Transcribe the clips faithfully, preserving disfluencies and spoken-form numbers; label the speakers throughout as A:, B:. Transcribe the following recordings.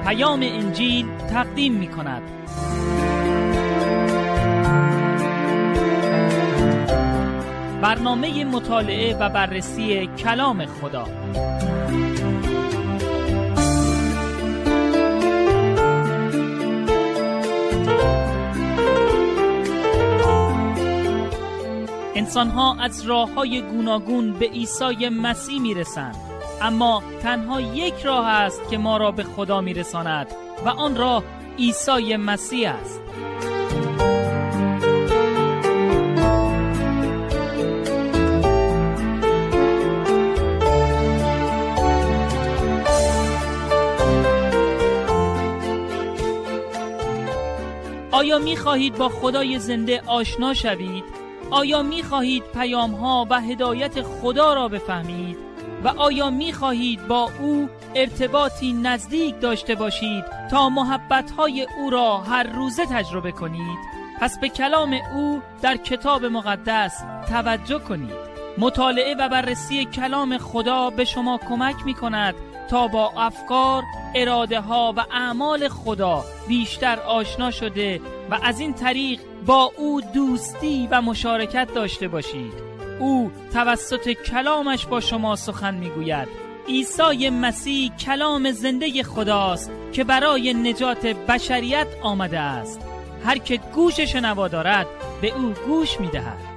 A: پیام انجیل تقدیم می کند. برنامه مطالعه و بررسی کلام خدا. انسان‌ها از راه‌های گوناگون به عیسی مسیح می‌رسند، اما تنها یک راه است که ما را به خدا می‌رساند و آن راه عیسی مسیح است. آیا می‌خواهید با خدای زنده آشنا شوید؟ آیا می‌خواهید پیام‌ها و هدایت خدا را بفهمید؟ و آیا می‌خواهید با او ارتباطی نزدیک داشته باشید تا محبت‌های او را هر روزه تجربه کنید؟ پس به کلام او در کتاب مقدس توجه کنید. مطالعه و بررسی کلام خدا به شما کمک می‌کند تا با افکار، اراده‌ها و اعمال خدا بیشتر آشنا شده و از این طریق با او دوستی و مشارکت داشته باشید. او توسط کلامش با شما سخن میگوید. عیسی مسیح کلام زنده خداست که برای نجات بشریت آمده است. هر که گوش شنوا دارد به او گوش میدهد.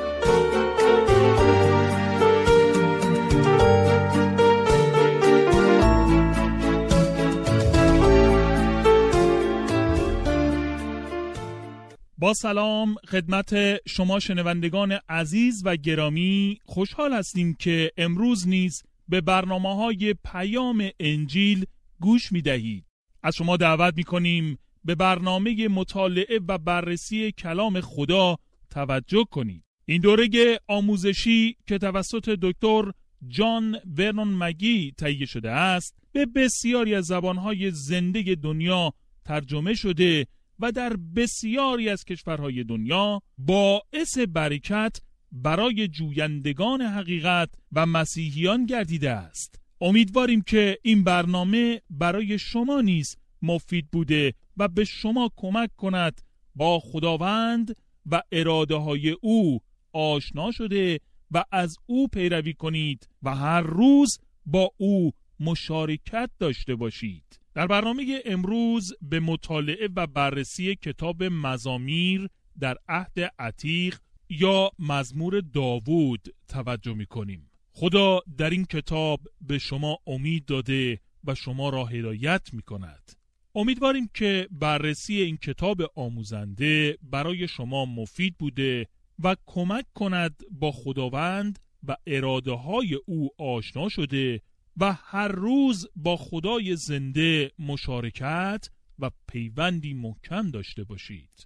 B: با سلام خدمت شما شنوندگان عزیز و گرامی، خوشحال هستیم که امروز نیز به برنامه‌های پیام انجیل گوش می‌دهید. از شما دعوت می‌کنیم به برنامه مطالعه و بررسی کلام خدا توجه کنید. این دوره آموزشی که توسط دکتر جان ورنون مگی تهیه شده است، به بسیاری از زبان‌های زنده دنیا ترجمه شده و در بسیاری از کشورهای دنیا باعث برکت برای جویندگان حقیقت و مسیحیان گردیده است. امیدواریم که این برنامه برای شما نیز مفید بوده و به شما کمک کند با خداوند و اراده های او آشنا شده و از او پیروی کنید و هر روز با او مشارکت داشته باشید. در برنامه امروز به مطالعه و بررسی کتاب مزامیر در عهد عتیق یا مزمور داوود توجه می‌کنیم. خدا در این کتاب به شما امید داده و شما را هدایت می‌کند. امیدواریم که بررسی این کتاب آموزنده برای شما مفید بوده و کمک کند با خداوند و اراده‌های او آشنا شده و هر روز با خدای زنده مشارکت و پیوندی محکم داشته باشید.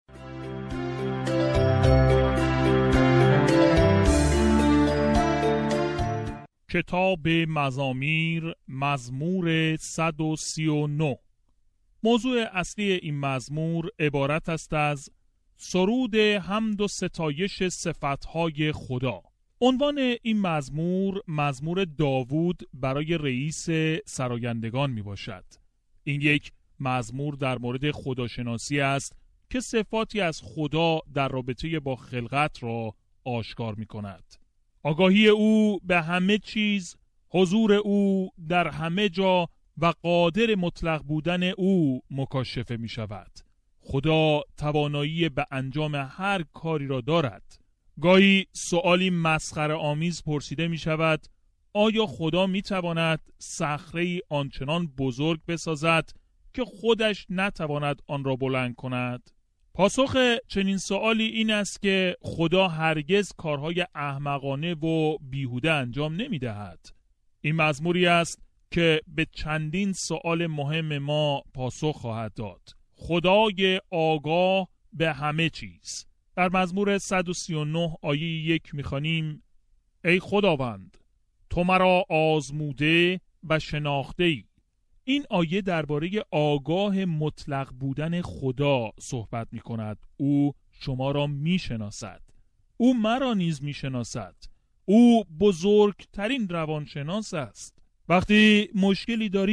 B: کتاب مزامیر، مزمور صد و سی و نه. موضوع اصلی این مزمور عبارت است از سرود حمد و ستایش صفتهای خدا. عنوان این مزمور مزمور داوود برای رئیس سرایندگان می باشد. این یک مزمور در مورد خداشناسی است که صفاتی از خدا در رابطه با خلقت را آشکار می کند. آگاهی او به همه چیز، حضور او در همه جا و قادر مطلق بودن او مکاشفه می شود. خدا توانایی به انجام هر کاری را دارد. گاهی سؤالی مسخره آمیز پرسیده می شود: آیا خدا می تواند صخره‌ای آنچنان بزرگ بسازد که خودش نتواند آن را بلند کند؟ پاسخ چنین سؤالی این است که خدا هرگز کارهای احمقانه و بیهوده انجام نمی دهد. این مزموری است که به چندین سؤال مهم ما پاسخ خواهد داد. خدای آگاه به همه چیز. در مزمور صد و سی و نه آیه یک می‌خوانیم: ای خداوند، تو مرا آزموده و شناخته ای. این آیه درباره آگاه مطلق بودن خدا صحبت می‌کند. او شما را می‌شناسد. او مرا نیز می‌شناسد. او بزرگترین روانشناس است. وقتی مشکلی دارید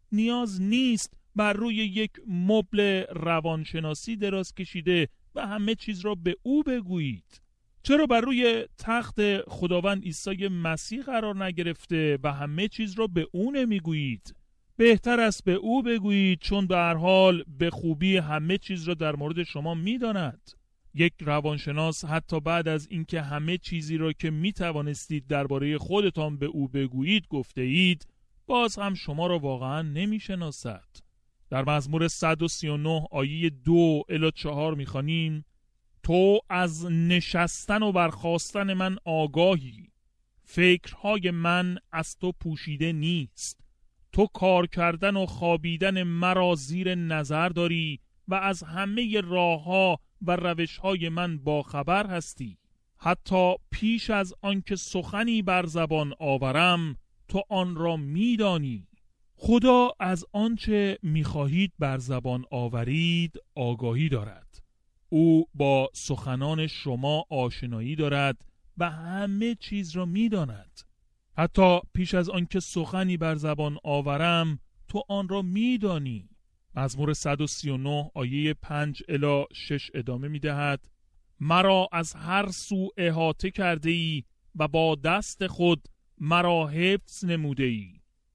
B: نیاز نیست بر روی یک مبل روانشناسی دراز کشیده و همه چیز را به او بگویید؟ چرا بر روی تخت خداوند عیسی مسیح قرار نگرفته و همه چیز را به او نمیگویید؟ بهتر است به او بگویید، چون به هر حال به خوبی همه چیز را در مورد شما می‌داند. یک روانشناس حتی بعد از اینکه همه چیزی را که می توانستید درباره خودتان به او بگویید گفته اید، باز هم شما را واقعا نمی شناسد. در مزمور صد و سی و نه آیه دو الی چهار می خوانیم: تو از نشستن و برخاستن من آگاهی، فکرهای من از تو پوشیده نیست. تو کار کردن و خوابیدن مرا زیر نظر داری و از همه راهها و روشهای من با خبر هستی. حتی پیش از آنکه سخنی بر زبان آورم تو آن را میدانی. خدا از آنچه میخواهید بر زبان آورید آگاهی دارد. او با سخنان شما آشنایی دارد و همه چیز را میداند. حتی پیش از آنکه سخنی بر زبان آورم تو آن را میدانی. مزمور صد و سی و نه آیه پنج الی شش ادامه می دهد: مرا از هر سو احاطه کرده ای و با دست خود مرا حفظ نموده ای.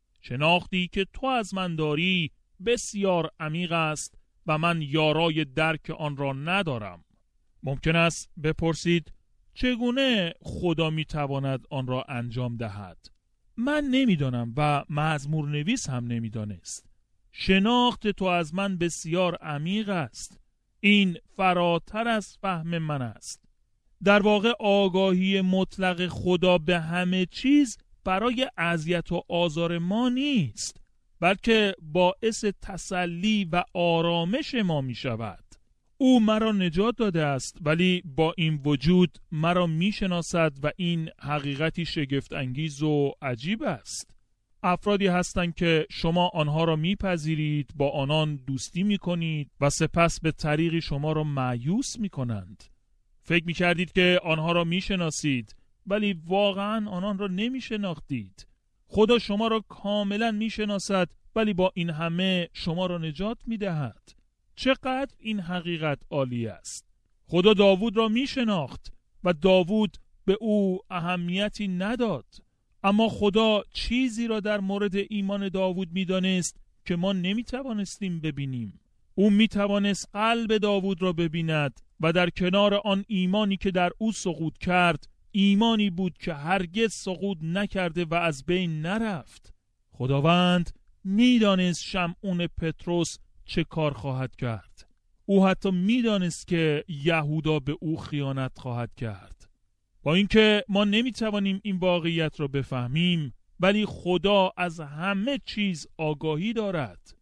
B: شناختی که تو از من داری بسیار عمیق است و من یارای درک آن را ندارم. ممکن است بپرسید چگونه خدا می تواند آن را انجام دهد؟ من نمیدانم و مزمور نویس هم نمیدانست. شناخت تو از من بسیار عمیق است. این فراتر از فهم من است. در واقع آگاهی مطلق خدا به همه چیز برای اذیت و آزار ما نیست، بلکه باعث تسلی و آرامش ما می شود. او مرا نجات داده است، ولی با این وجود مرا می شناسد و این حقیقتی شگفت انگیز و عجیب است. افرادی هستند که شما آنها را میپذیرید، با آنان دوستی میکنید و سپس به طریقی شما را مایوس میکنند. فکر میکردید که آنها را میشناسید، ولی واقعا آنان را نمیشناختید. خدا شما را کاملا میشناسد، ولی با این همه شما را نجات میدهد. چقدر این حقیقت عالی است. خدا داوود را میشناخت و داوود به او اهمیتی نداد، اما خدا چیزی را در مورد ایمان داوود می‌دانست که ما نمی‌توانستیم ببینیم. او می‌توانست قلب داوود را ببیند و در کنار آن ایمانی که در او سقوط کرد، ایمانی بود که هرگز سقوط نکرده و از بین نرفت. خداوند می‌دانست شمعون پتروس چه کار خواهد کرد. او حتی می‌دانست که یهودا به او خیانت خواهد کرد. با اینکه ما نمیتوانیم این واقعیت را بفهمیم، ولی خدا از همه چیز آگاهی دارد.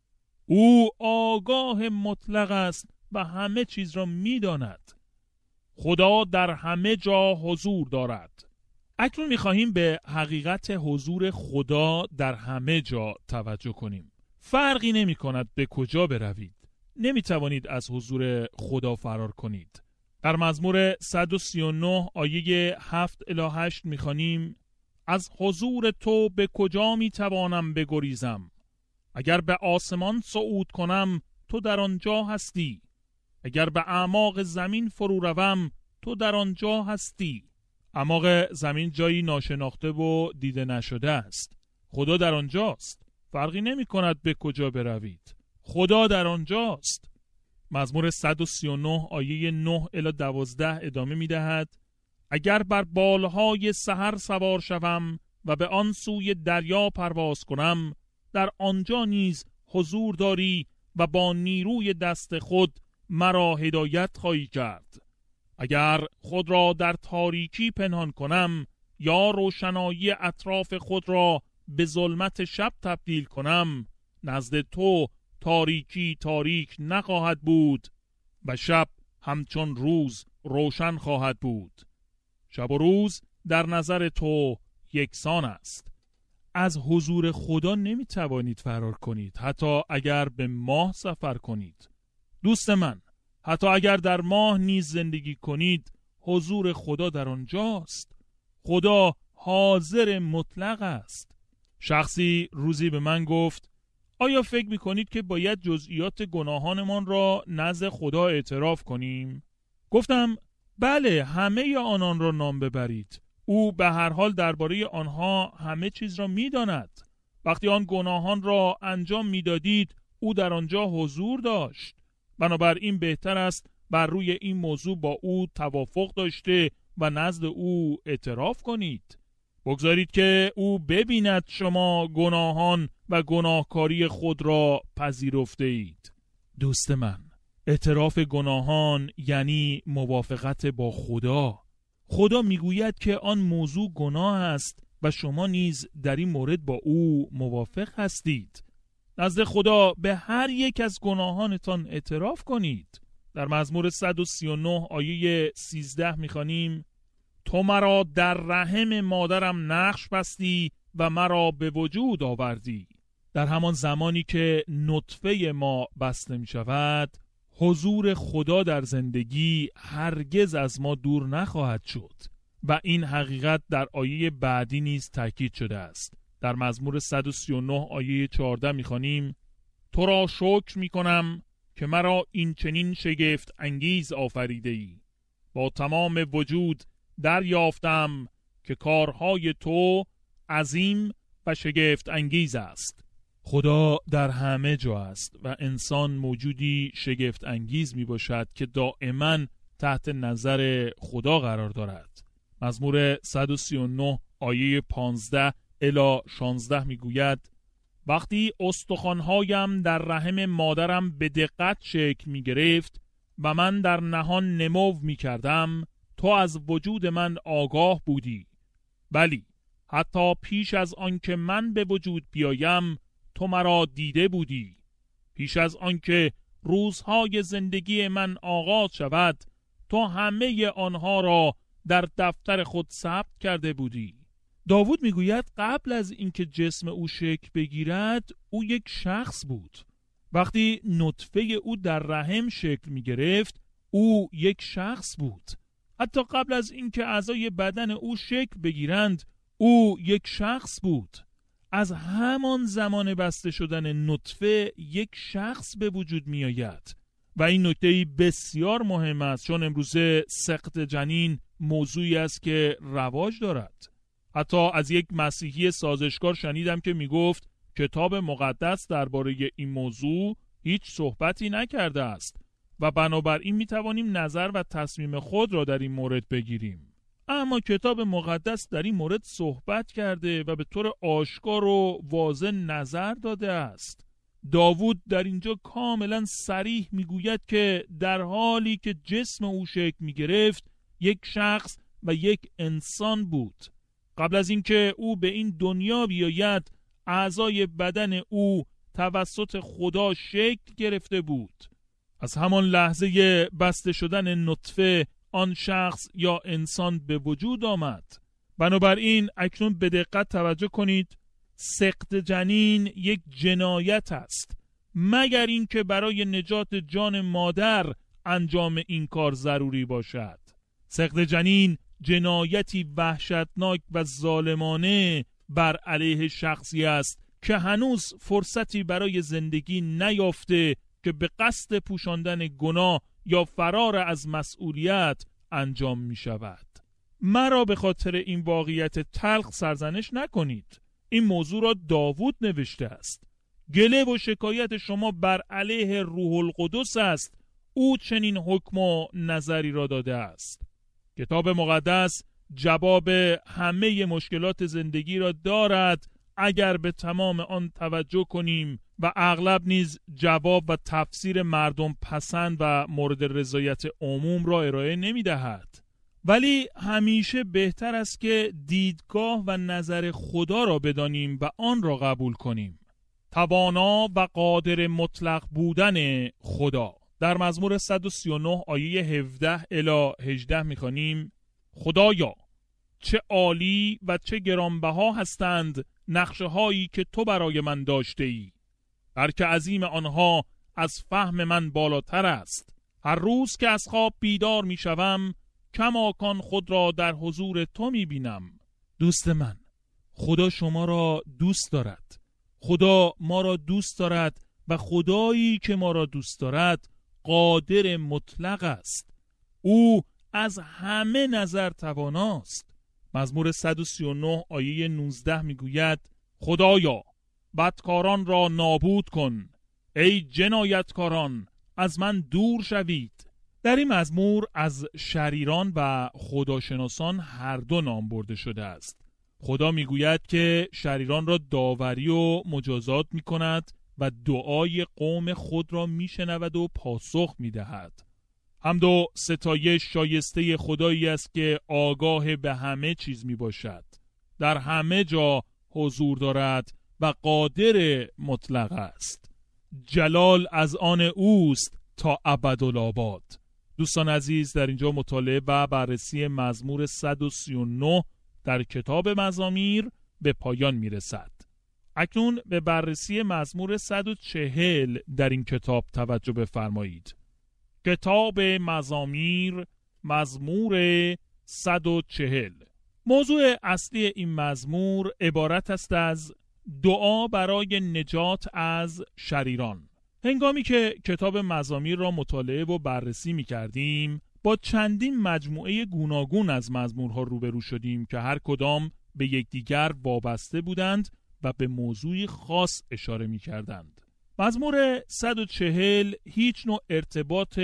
B: او آگاه مطلق است و همه چیز را میداند. خدا در همه جا حضور دارد. اکنون میخواهیم به حقیقت حضور خدا در همه جا توجه کنیم. فرقی نمی کند به کجا بروید. نمیتوانید از حضور خدا فرار کنید. در مزمور صد و سی و نه آیه هفت الی هشت میخوانیم: از حضور تو به کجا میتوانم بگریزم؟ اگر به آسمان صعود کنم تو در آنجا هستی. اگر به اعماق زمین فرو روم تو در آنجا هستی. اعماق زمین جایی ناشناخته و دیده نشده است. خدا در آنجاست. فرقی نمی کند به کجا بروید. خدا در آنجاست. مزمور صد و سی و نه آیه نه الی دوازده ادامه می دهد: اگر بر بالهای سحر سوار شوم و به آن سوی دریا پرواز کنم، در آنجا نیز حضور داری و با نیروی دست خود مرا هدایت خواهی کرد. اگر خود را در تاریکی پنهان کنم یا روشنایی اطراف خود را به ظلمت شب تبدیل کنم، نزد تو تاریکی تاریک نخواهد بود و شب همچون روز روشن خواهد بود. شب و روز در نظر تو یکسان است. از حضور خدا نمی توانید فرار کنید، حتی اگر به ماه سفر کنید. دوست من، حتی اگر در ماه نیز زندگی کنید، حضور خدا در آنجاست. خدا حاضر مطلق است. شخصی روزی به من گفت: آیا فکر میکنید که باید جزئیات گناهانمان را نزد خدا اعتراف کنیم؟ گفتم بله، همه آنان را نام ببرید. او به هر حال درباره آنها همه چیز را میداند. وقتی آن گناهان را انجام میدادید، او در آنجا حضور داشت. بنابراین بهتر است بر روی این موضوع با او توافق داشته و نزد او اعتراف کنید. بگذارید که او ببیند شما گناهان و گناهکاری خود را پذیرفته اید. دوست من، اعتراف گناهان یعنی موافقت با خدا. خدا میگوید که آن موضوع گناه است و شما نیز در این مورد با او موافق هستید. نزد خدا به هر یک از گناهانتان اعتراف کنید. در مزمور صد و سی و نه آیه سیزده میخوانیم: تو مرا در رحم مادرم نقش بستی و مرا به وجود آوردی. در همان زمانی که نطفه ما بسته می شود، حضور خدا در زندگی هرگز از ما دور نخواهد شد و این حقیقت در آیه بعدی نیز تاکید شده است. در مزمور صد و سی و نه آیه چهارده می‌خوانیم: تو را شکر می‌کنم که مرا این چنین شگفت انگیز آفریده ای. با تمام وجود دریافتم که کارهای تو عظیم و شگفت انگیز است. خدا در همه جا است و انسان موجودی شگفت انگیز می باشد که دائما تحت نظر خدا قرار دارد. مزمور صد و سی و نه آیه پانزده الی شانزده می گوید: وقتی استخوان‌هایم در رحم مادرم به دقت شکل می گرفت و من در نهان نمو می کردم، تو از وجود من آگاه بودی. بلی، حتی پیش از آن که من به وجود بیایم تو مرا دیده بودی. پیش از آن که روزهای زندگی من آغاز شود تو همه آنها را در دفتر خود ثبت کرده بودی. داوود میگوید قبل از اینکه جسم او شکل بگیرد او یک شخص بود. وقتی نطفه او در رحم شکل می گرفت او یک شخص بود. حتی قبل از اینکه اعضای بدن او شکل بگیرند او یک شخص بود. از همان زمان بسته شدن نطفه یک شخص به وجود می آید و این نکته بسیار مهم است، چون امروزه سقط جنین موضوعی است که رواج دارد. حتی از یک مسیحی سازشکار شنیدم که می گفت کتاب مقدس درباره این موضوع هیچ صحبتی نکرده است و بنابراین می توانیم نظر و تصمیم خود را در این مورد بگیریم. اما کتاب مقدس در این مورد صحبت کرده و به طور آشکار و واضح نظر داده است. داوود در اینجا کاملا صریح میگوید که در حالی که جسم او شکل می گرفت یک شخص و یک انسان بود. قبل از اینکه او به این دنیا بیاید اعضای بدن او توسط خدا شکل گرفته بود. از همان لحظه بسته شدن نطفه آن شخص یا انسان به وجود آمد. بنابراین اکنون به دقت توجه کنید، سقط جنین یک جنایت است، مگر اینکه برای نجات جان مادر انجام این کار ضروری باشد. سقط جنین جنایتی وحشتناک و ظالمانه بر علیه شخصی است که هنوز فرصتی برای زندگی نیافته که به قصد پوشاندن گناه یا فرار از مسئولیت انجام می شود. مرا به خاطر این واقعیت تلخ سرزنش نکنید. این موضوع را داوود نوشته است. گله و شکایت شما بر علیه روح القدس است. او چنین حکم و نظری را داده است. کتاب مقدس جواب همه مشکلات زندگی را دارد اگر به تمام آن توجه کنیم و اغلب نیز جواب و تفسیر مردم پسند و مورد رضایت عموم را ارائه نمی دهد. ولی همیشه بهتر است که دیدگاه و نظر خدا را بدانیم و آن را قبول کنیم. توانا و قادر مطلق بودن خدا. در مزمور صد و سی و نه آیه هفده الی هجده می‌خوانیم: خدایا چه عالی و چه گرانبها هستند نقشه هایی که تو برای من داشته ای. هر که عظیم آنها از فهم من بالاتر است. هر روز که از خواب بیدار می شوم کماکان خود را در حضور تو می بینم. دوست من، خدا شما را دوست دارد. خدا ما را دوست دارد و خدایی که ما را دوست دارد قادر مطلق است. او از همه نظر تواناست. مزمور صد و سی و نه آیه نوزده میگوید خدایا بدکاران را نابود کن، ای جنایتکاران از من دور شوید. در این مزمور از شریران و خداشناسان هر دو نام برده شده است. خدا میگوید که شریران را داوری و مجازات میکند و دعای قوم خود را میشنود و پاسخ میدهد. حمد و ستایش شایسته خدایی است که آگاه به همه چیز میباشد، در همه جا حضور دارد و قادر مطلق است. جلال از آن اوست تا ابدالآباد. دوستان عزیز، در اینجا مطالعه و بررسی مزمور صد و سی و نه در کتاب مزامیر به پایان میرسد. اکنون به بررسی مزمور صد و چهل در این کتاب توجه بفرمایید. کتاب مزامیر مزمور صد و چهل. موضوع اصلی این مزمور عبارت است از دعا برای نجات از شریران. هنگامی که کتاب مزامیر را مطالعه و بررسی می کردیم، با چندین مجموعه گوناگون از مزمورها روبرو شدیم که هر کدام به یکدیگر وابسته بودند و به موضوعی خاص اشاره می کردند. مزمور صد و چهل هیچ نوع ارتباط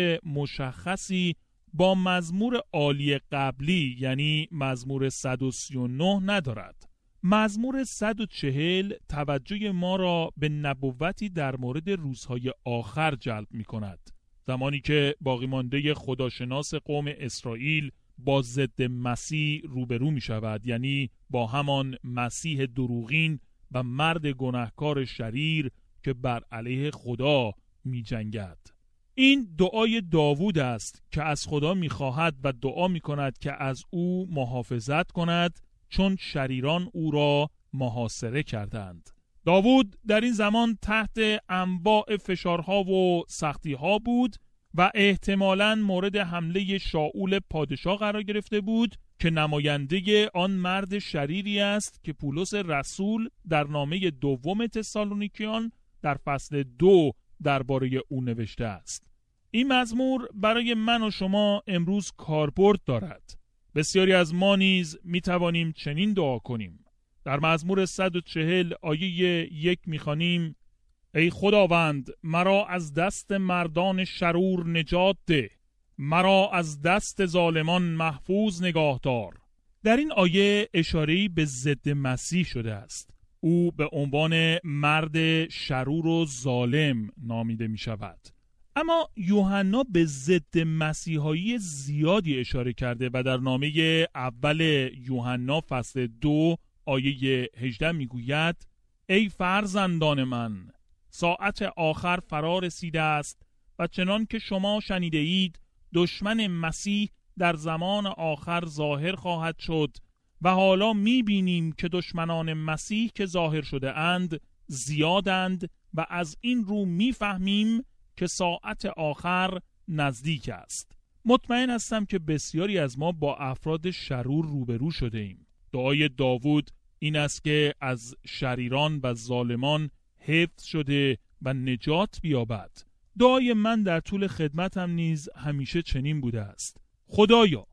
B: مشخصی با مزمور عالی قبلی یعنی مزمور صد و سی و نه ندارد. مزمور صد و چهل توجه ما را به نبوتی در مورد روزهای آخر جلب می کند. زمانی که باقی مانده خداشناس قوم اسرائیل با ضد مسیح روبرو می شود، یعنی با همان مسیح دروغین و مرد گناهکار شریر که بر علیه خدا می جنگد. این دعای داوود است که از خدا می خواهد و دعا می کند که از او محافظت کند، چون شریران او را محاصره کردند. داوود در این زمان تحت انواع فشارها و سختیها بود و احتمالاً مورد حمله شاول پادشاه قرار گرفته بود که نماینده آن مرد شریری است که پولس رسول در نامه دوم تسالونیکیان در فصل دو درباره او نوشته است. این مزمور برای من و شما امروز کاربرد دارد. بسیاری از ما نیز می توانیم چنین دعا کنیم. در مزمور صد و چهل آیه یک می خوانیم ای خداوند مرا از دست مردان شرور نجات ده، مرا از دست ظالمان محفوظ نگاه دار. در این آیه اشاره‌ای به ضد مسیح شده است. او به عنوان مرد شرور و ظالم نامیده می شود. اما یوحنا به ضد مسیحایی زیادی اشاره کرده و در نامه اول یوحنا فصل دو آیه هجده می گوید ای فرزندان من، ساعت آخر فرا رسیده است و چنان که شما شنیده اید دشمن مسیح در زمان آخر ظاهر خواهد شد و حالا می بینیم که دشمنان مسیح که ظاهر شده اند زیادند و از این رو می فهمیم که ساعت آخر نزدیک است. مطمئن هستم که بسیاری از ما با افراد شرور روبرو شده ایم. دعای داوود این است که از شریران و ظالمان حفظ شده و نجات بیابد. دعای من در طول خدمتم نیز همیشه چنین بوده است. خدایا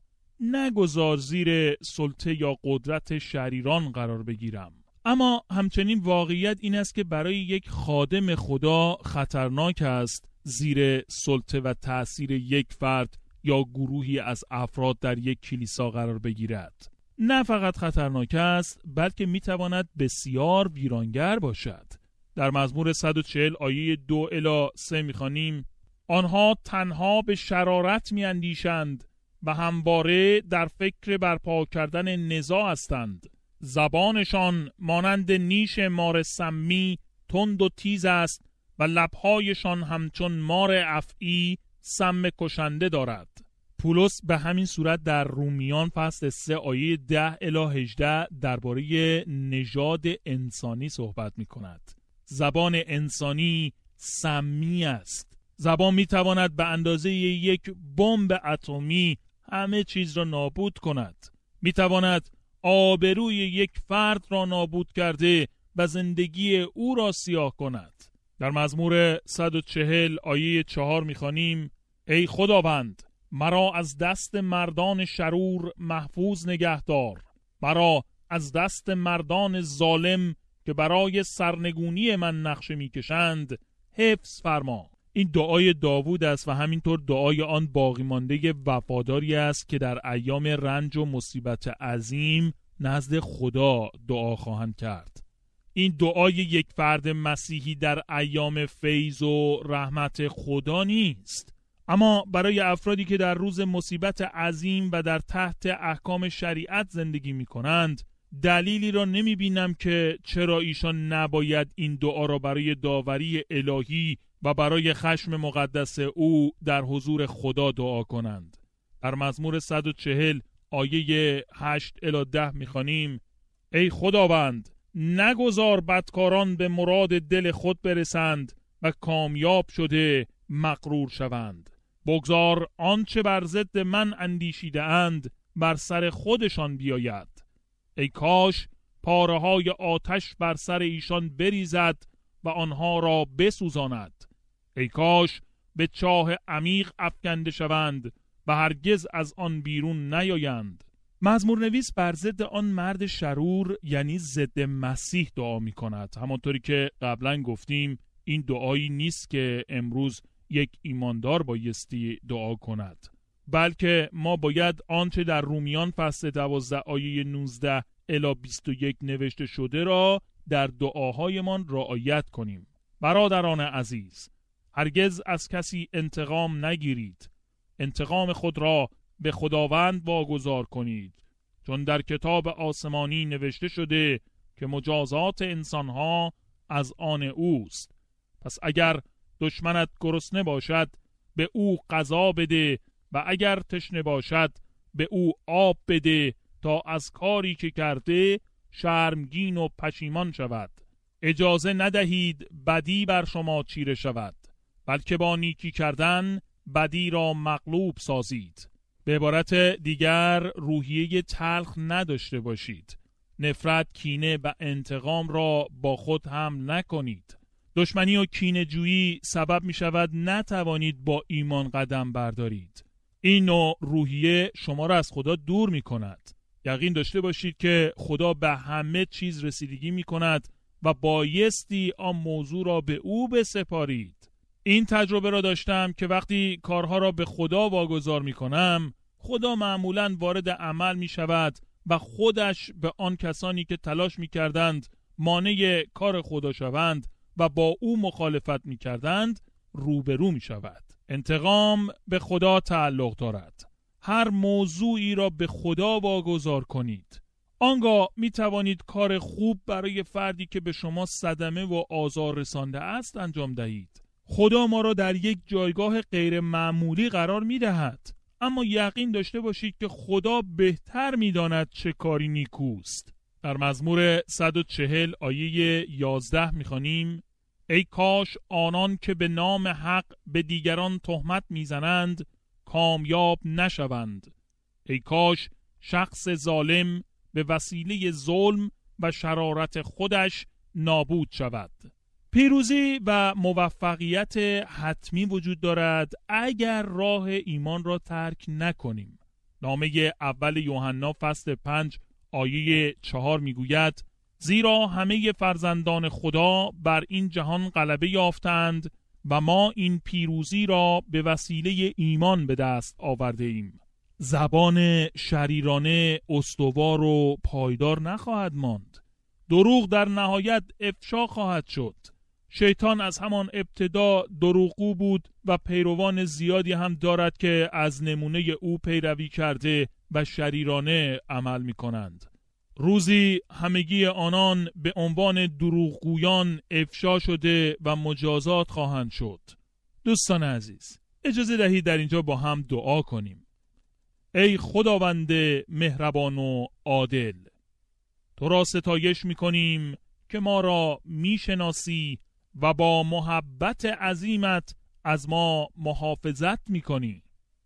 B: نگذار زیر سلطه یا قدرت شریران قرار بگیرم. اما همچنین واقعیت این است که برای یک خادم خدا خطرناک است زیر سلطه و تأثیر یک فرد یا گروهی از افراد در یک کلیسا قرار بگیرد. نه فقط خطرناک است بلکه میتواند بسیار ویرانگر باشد. در مزمور صد و چهل آیه دو الی سه میخوانیم آنها تنها به شرارت میاندیشند و همواره در فکر برپا کردن نزاع هستند. زبانشان مانند نیش مار سمی تند و تیز است و لبهایشان همچون مار افعی سم کشنده دارد. پولس به همین صورت در رومیان فصل سه آیه ده الی هجده درباره نژاد انسانی صحبت می کند. زبان انسانی سمی است. زبان می تواند به اندازه یک بمب اتمی همه چیز را نابود کند. می تواند آبروی یک فرد را نابود کرده و زندگی او را سیاه کند. در مزمور صد و چهل آیه چهار می‌خوانیم: ای خداوند، مرا از دست مردان شرور محفوظ نگهدار، مرا از دست مردان ظالم که برای سرنگونی من نقشه می‌کشند حفظ فرما. این دعای داوود است و همینطور دعای آن باقی مانده وفاداری است که در ایام رنج و مصیبت عظیم نزد خدا دعا خواهند کرد. این دعای یک فرد مسیحی در ایام فیض و رحمت خدا نیست، اما برای افرادی که در روز مصیبت عظیم و در تحت احکام شریعت زندگی می کنند، دلیلی را نمی بینم که چرا ایشان نباید این دعا را برای داوری الهی و برای خشم مقدس او در حضور خدا دعا کنند. در مزمور صد و چهل آیه هشت الی ده می خوانیم: ای خداوند، نگذار بدکاران به مراد دل خود برسند و کامیاب شده مغرور شوند. بگذار آنچه بر ضد من اندیشیده اند بر سر خودشان بیاید. ای کاش پاره های آتش بر سر ایشان بریزد و آنها را بسوزاند. ای کاش به چاه عمیق افکنده شوند و هرگز از آن بیرون نیایند. مزمور نویس بر ضد آن مرد شرور یعنی ضد مسیح دعا می کند. همانطوری که قبلا گفتیم این دعایی نیست که امروز یک ایماندار بایستی دعا کند، بلکه ما باید آنچه در رومیان فصل دوازده آیه نوزده الی بیست و یک نوشته شده را در دعاهایمان رعایت کنیم. برادران عزیز، هرگز از کسی انتقام نگیرید، انتقام خود را به خداوند واگذار کنید، چون در کتاب آسمانی نوشته شده که مجازات انسانها از آن اوست. پس اگر دشمنت گرسنه باشد به او غذا بده و اگر تشنه باشد به او آب بده تا از کاری که کرده شرمگین و پشیمان شود. اجازه ندهید بدی بر شما چیره شود، بلکه با نیکی کردن بدی را مغلوب سازید. به عبارت دیگر روحیه تلخ نداشته باشید. نفرت، کینه و انتقام را با خود هم نکنید. دشمنی و کینه جویی سبب می شود نتوانید با ایمان قدم بردارید. این نوع روحیه شما را از خدا دور می کند. یقین داشته باشید که خدا به همه چیز رسیدگی می کند و بایستی آن موضوع را به او بسپارید. این تجربه را داشتم که وقتی کارها را به خدا واگذار می کنم، خدا معمولاً وارد عمل می شود و خودش به آن کسانی که تلاش می کردند مانع کار خدا شوند و با او مخالفت می کردند روبرو می شود. انتقام به خدا تعلق دارد. هر موضوعی را به خدا واگذار کنید. آنگاه می توانید کار خوب برای فردی که به شما صدمه و آزار رسانده است انجام دهید. خدا ما را در یک جایگاه غیر معمولی قرار می دهد، اما یقین داشته باشید که خدا بهتر می داند چه کاری نیکوست. در مزمور صد و چهل آیه یازده می خوانیم: ای کاش آنان که به نام حق به دیگران تهمت می زنند کامیاب نشوند. ای کاش شخص ظالم به وسیله ظلم و شرارت خودش نابود شود. پیروزی و موفقیت حتمی وجود دارد اگر راه ایمان را ترک نکنیم. نامه اول یوحنا فصل پنج آیه چهار میگوید: زیرا همه فرزندان خدا بر این جهان غلبه یافتند و ما این پیروزی را به وسیله ایمان به دست آورده ایم. زبان شریرانه استوار و پایدار نخواهد ماند. دروغ در نهایت افشا خواهد شد. شیطان از همان ابتدا دروغگو بود و پیروان زیادی هم دارد که از نمونه او پیروی کرده و شریرانه عمل می کنند. روزی همگی آنان به عنوان دروغگویان افشا شده و مجازات خواهند شد. دوستان عزیز، اجازه دهید در اینجا با هم دعا کنیم. ای خداوند مهربان و عادل، تو را ستایش می کنیم که ما را می شناسی و با محبت عظیمت از ما محافظت می کنی.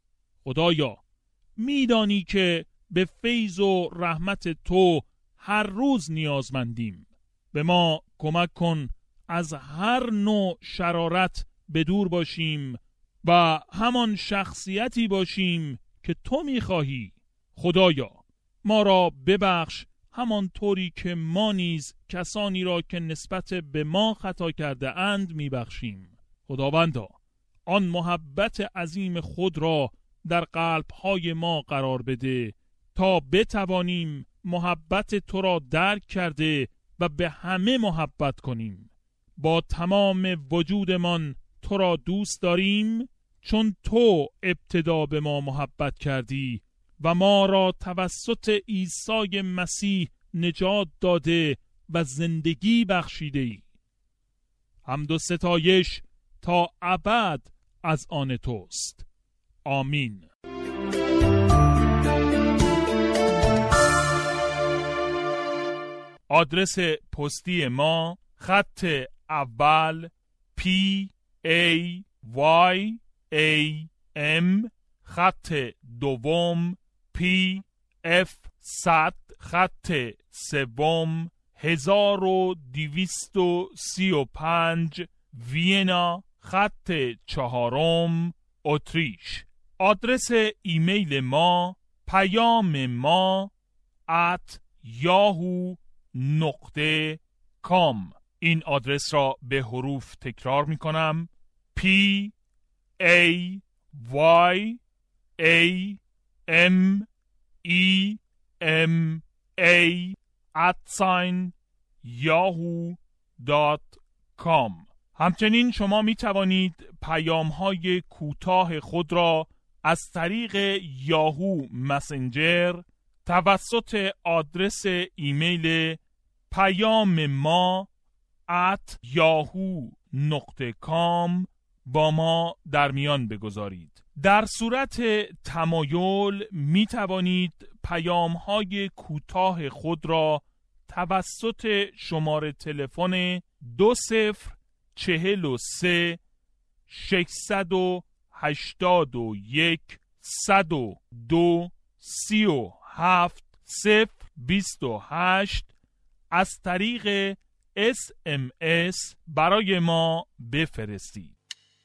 B: خدایا، می دانی که به فیض و رحمت تو هر روز نیازمندیم. به ما کمک کن از هر نوع شرارت به دور باشیم و همان شخصیتی باشیم که تو می‌خواهی. خدایا ما را ببخش همان طوری که ما نیز کسانی را که نسبت به ما خطا کرده اند می‌بخشیم. خداوندا آن محبت عظیم خود را در قلب‌های ما قرار بده تا بتوانیم محبت تو را درک کرده و به همه محبت کنیم. با تمام وجودمان تو را دوست داریم، چون تو ابتدا به ما محبت کردی و ما را توسط عیسی مسیح نجات داده و زندگی بخشیده ای. حمد و ستایش تا ابد از آن توست. آمین. آدرس پستی ما: خط اول پی ای وای ای ام، خط دوم پی اف صد، خط سوم هزار و دویست و سی و پنج وینا، خط چهارم اتریش. آدرس ایمیل ما: پیام ما ات یاهو نقطه کام. این آدرس را به حروف تکرار می کنم: P A Y A M E M A at sign یاهو دات کام. همچنین شما می توانید پیام های کوتاه خود را از طریق یاهو مسنجر توسط آدرس ایمیل پیام ما ات یاهو نقطه کام با ما در میان بگذارید. در صورت تمایل می توانید پیام های کوتاه خود را توسط شماره تلفن دو صفر چهل و سه ششصد و هشتاد و یک صد و دو سی و هفت صفر بیست و هشت از طریق اس ام اس برای ما بفرستید.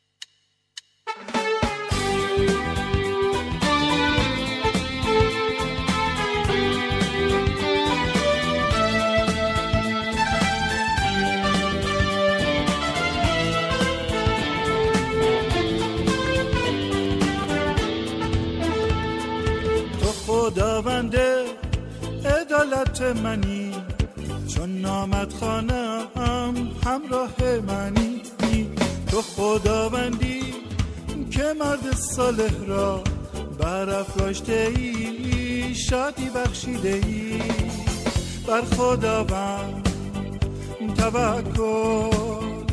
C: تو خداونده عدالت منی، چون نامت خانم همراه منی. تو خداوندی که مرد صالح را برافراشته ای، شادی بخشیده ای. بر خداوند توکل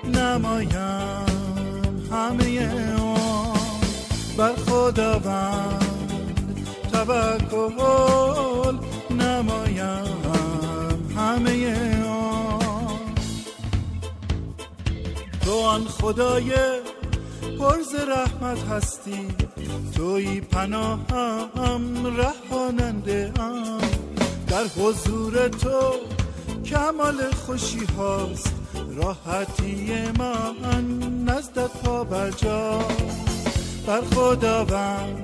C: نمایم همه آن، بر خداوند توکل نمایم همه آن. تو آن خدای پر ز رحمت هستی، تویی پناهم رهاننده ام. در حضور تو کمال خوشی هاست، راحتی من نزدت پا برجا. بر خداوند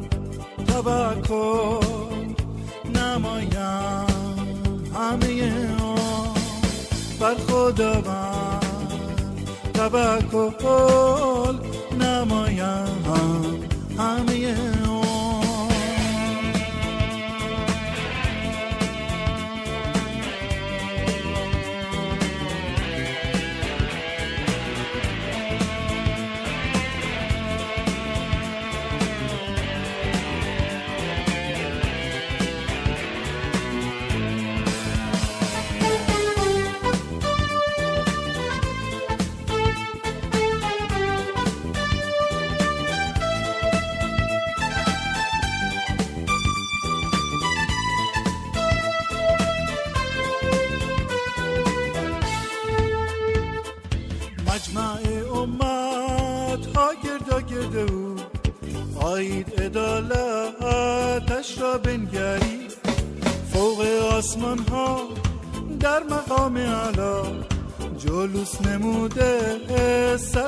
C: توکل نمایم همه آن، بر خداوند توکل نمایم همه آن. مجمع امت ها گردا گرده او، آیید عدالتش را بنگری. فوق آسمان ها در مقام علا جلوس نموده